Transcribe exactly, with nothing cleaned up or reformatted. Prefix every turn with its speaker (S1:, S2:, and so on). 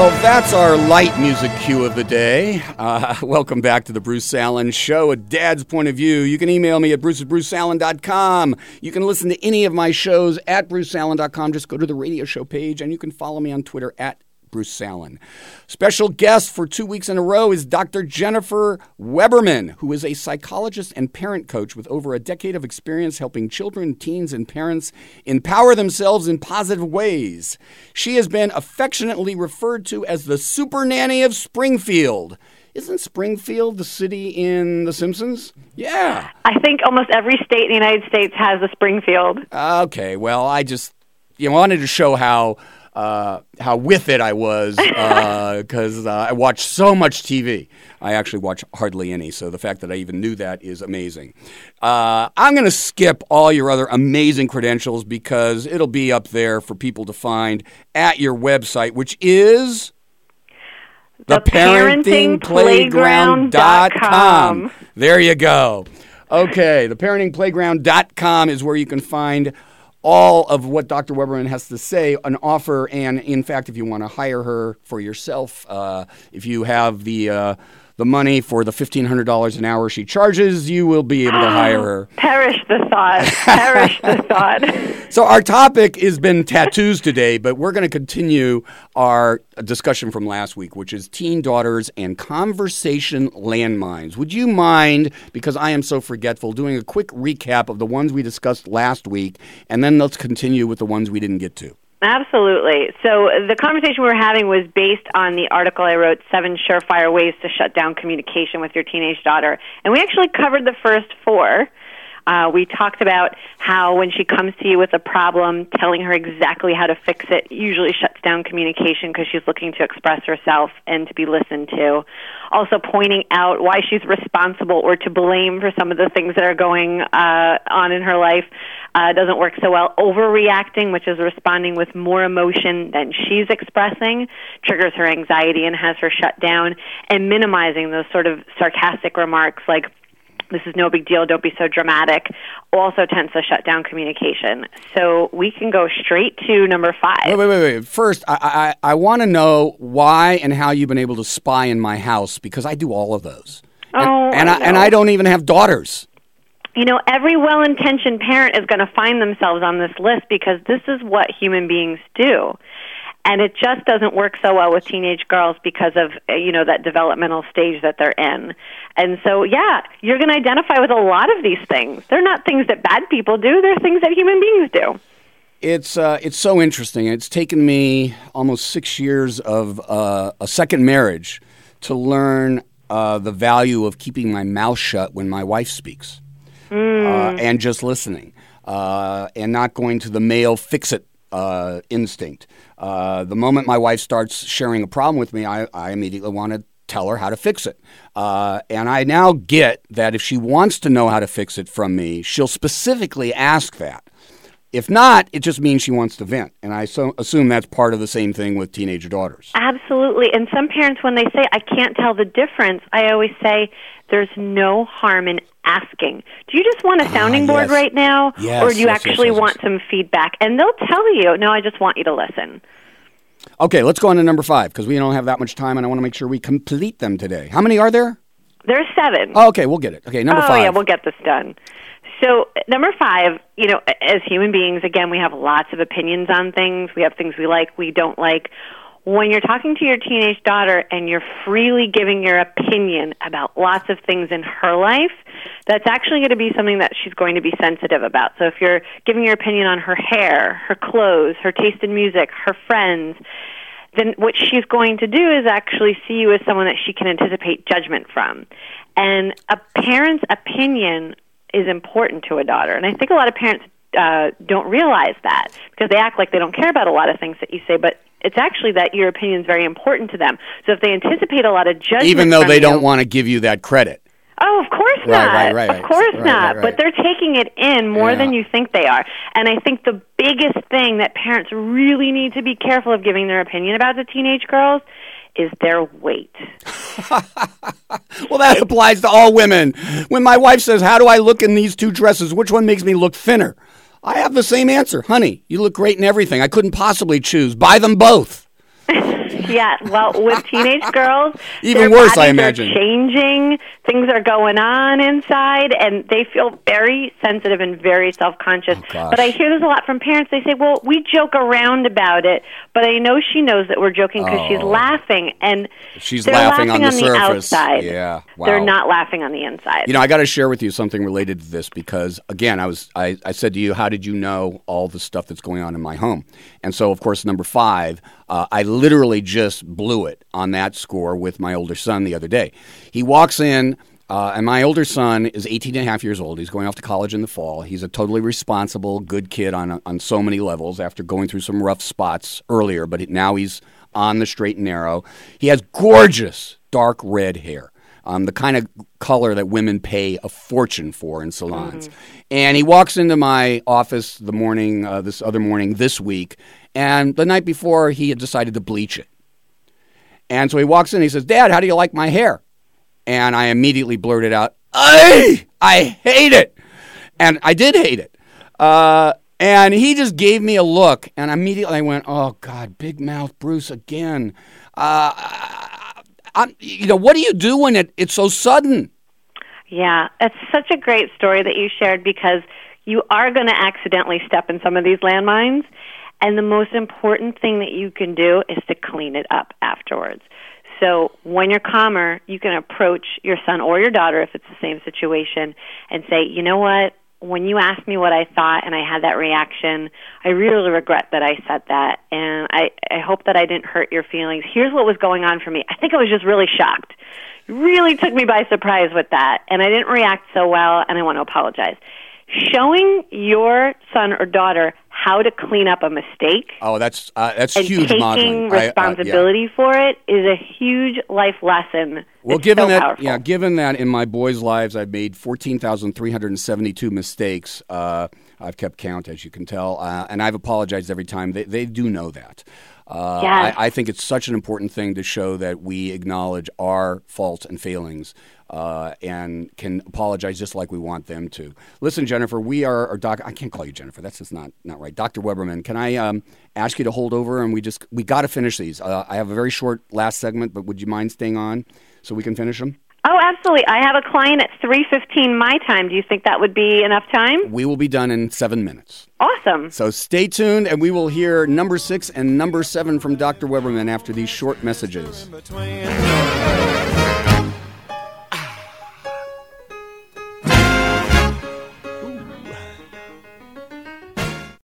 S1: Well, that's our light music cue of the day. Uh, welcome back to the Bruce Allen Show, a dad's point of view. You can email me at bruce at bruce allen dot com. You can listen to any of my shows at bruce allen dot com. Just go to the radio show page, and you can follow me on Twitter at Bruce Allen. Special guest for two weeks in a row is Doctor Jennifer Weberman, who is a psychologist and parent coach with over a decade of experience helping children, teens, and parents empower themselves in positive ways. She has been affectionately referred to as the super nanny of Springfield. Isn't Springfield the city in The Simpsons? Yeah.
S2: I think almost every state in the United States has a Springfield.
S1: Okay, well, I just you know, wanted to show how Uh, how with it I was, because uh, uh, I watched so much T V. I actually watch hardly any, so the fact that I even knew that is amazing. Uh, I'm going to skip all your other amazing credentials because it'll be up there for people to find at your website, which is the parenting playground dot com. There you go. Okay, the parenting playground dot com is where you can find all of what Doctor Weberman has to say, an offer, and in fact, if you want to hire her for yourself, uh, if you have the uh, the money for the fifteen hundred dollars an hour she charges, you will be able to hire her.
S2: Perish the thought. Perish the thought.
S1: So our topic has been tattoos today, but we're going to continue our discussion from last week, which is teen daughters and conversation landmines. Would you mind, because I am so forgetful, doing a quick recap of the ones we discussed last week, and then let's continue with the ones we didn't get to.
S2: Absolutely. So the conversation we were having was based on the article I wrote, Seven Surefire Ways to Shut Down Communication with Your Teenage Daughter. And we actually covered the first four. Uh, we talked about how when she comes to you with a problem, telling her exactly how to fix it usually shuts down communication because she's looking to express herself and to be listened to. Also pointing out why she's responsible or to blame for some of the things that are going uh, on in her life uh, doesn't work so well. Overreacting, which is responding with more emotion than she's expressing, triggers her anxiety and has her shut down. And minimizing those sort of sarcastic remarks like, this is no big deal, don't be so dramatic, also tends to shut down communication. So we can go straight to number five.
S1: Wait, wait, wait. wait. First, I, I, I want to know why and how you've been able to spy in my house, because I do all of those. And,
S2: oh,
S1: and
S2: I,
S1: I, and I don't even have daughters.
S2: You know, every well-intentioned parent is going to find themselves on this list because this is what human beings do. And it just doesn't work so well with teenage girls because of, you know, that developmental stage that they're in. And so, yeah, you're going to identify with a lot of these things. They're not things that bad people do. They're things that human beings do.
S1: It's uh, it's so interesting. It's taken me almost six years of uh, a second marriage to learn uh, the value of keeping my mouth shut when my wife speaks
S2: mm.
S1: uh, and just listening uh, and not going to the male fix-it uh, instinct. Uh, the moment my wife starts sharing a problem with me, I, I immediately want to tell her how to fix it. Uh, and I now get that if she wants to know how to fix it from me, she'll specifically ask that. If not, it just means she wants to vent. And I so assume that's part of the same thing with teenage daughters.
S2: Absolutely. And some parents, when they say, I can't tell the difference, I always say, there's no harm in asking. Do you just want a sounding
S1: ah,
S2: board
S1: yes.
S2: right now?
S1: Yes,
S2: or do you
S1: yes,
S2: actually
S1: yes, yes,
S2: want
S1: yes.
S2: some feedback? And they'll tell you, no, I just want you to listen.
S1: Okay, let's go on to number five, because we don't have that much time, and I want to make sure we complete them today. How many are there?
S2: There's seven.
S1: Oh, okay, we'll get it. Okay, number
S2: oh,
S1: five.
S2: Oh, yeah, we'll get this done. So number five, you know, as human beings, again, we have lots of opinions on things. We have things we like, we don't like. When you're talking to your teenage daughter and you're freely giving your opinion about lots of things in her life, that's actually going to be something that she's going to be sensitive about. So if you're giving your opinion on her hair, her clothes, her taste in music, her friends, then what she's going to do is actually see you as someone that she can anticipate judgment from. And a parent's opinion is important to a daughter. And I think a lot of parents uh, don't realize that because they act like they don't care about a lot of things that you say, but it's actually that your opinion is very important to them. So if they anticipate a lot of judgment
S1: even though
S2: from
S1: they
S2: you,
S1: don't want to give you that credit.
S2: Oh, of course
S1: right,
S2: not.
S1: Right, right, right.
S2: Of course
S1: right,
S2: not.
S1: Right, right.
S2: But they're taking it in more
S1: yeah.
S2: than you think they are. And I think the biggest thing that parents really need to be careful of giving their opinion about the teenage girls is their weight.
S1: Well, that applies to all women. When my wife says, how do I look in these two dresses? Which one makes me look thinner? I have the same answer. Honey, you look great in everything. I couldn't possibly choose. Buy them both.
S2: Yeah, well, with teenage girls,
S1: even
S2: their
S1: worse, I
S2: bodies
S1: imagine.
S2: Are changing, things are going on inside, and they feel very sensitive and very self-conscious.
S1: Oh,
S2: but I hear this a lot from parents. They say, "Well, we joke around about it, but I know she knows that we're joking because
S1: oh.
S2: she's laughing." And
S1: she's
S2: they're
S1: laughing,
S2: laughing
S1: on the
S2: on
S1: surface.
S2: The outside.
S1: Yeah, wow.
S2: They're not laughing on the inside.
S1: You know, I got to share with you something related to this because, again, I was I, I said to you, how did you know all the stuff that's going on in my home? And so, of course, number five, uh, I literally just blew it on that score with my older son the other day. He walks in, uh, and my older son is eighteen and a half years old. He's going off to college in the fall. He's a totally responsible, good kid on on so many levels after going through some rough spots earlier, but now he's on the straight and narrow. He has gorgeous dark red hair. Um, the kind of color that women pay a fortune for in salons. Mm-hmm. And he walks into my office the morning, uh, this other morning this week, and the night before he had decided to bleach it. And so he walks in and he says, "Dad, how do you like my hair?" And I immediately blurted out, "Ay, I hate it." And I did hate it. Uh, and he just gave me a look, and immediately I went, "Oh, God, big mouth Bruce again." Uh, I'm, you know, what do you do when it, it's so sudden?
S2: Yeah, it's such a great story that you shared because you are going to accidentally step in some of these landmines, and the most important thing that you can do is to clean it up afterwards. So when you're calmer, you can approach your son or your daughter, if it's the same situation, and say, "You know what? When you asked me what I thought and I had that reaction, I really regret that I said that, and I, I hope that I didn't hurt your feelings. Here's what was going on for me. I think I was just really shocked. It really took me by surprise with that, and I didn't react so well, and I want to apologize." Showing your son or daughter how to clean up a mistake
S1: oh, that's uh, that's
S2: and
S1: huge
S2: taking
S1: modeling.
S2: responsibility I, uh, yeah. for it is a huge life lesson.
S1: Well,
S2: it's
S1: given
S2: so
S1: that,
S2: powerful.
S1: yeah, given that in my boys' lives I've made fourteen thousand three hundred seventy-two mistakes. Uh, I've kept count, as you can tell, uh, and I've apologized every time. They they do know that. Uh,
S2: yes.
S1: I, I think it's such an important thing to show that we acknowledge our faults and failings uh, and can apologize just like we want them to. Listen, Jennifer, we are, or doc, I can't call you Jennifer. That's just not, not right. Doctor Weberman, can I um, ask you to hold over and we just, we got to finish these. Uh, I have a very short last segment, but would you mind staying on so we can finish them?
S2: Oh, absolutely. I have a client at three fifteen my time. Do you think that would be enough time?
S1: We will be done in seven minutes.
S2: Awesome.
S1: So stay tuned, and we will hear number six and number seven from Doctor Weberman after these short messages.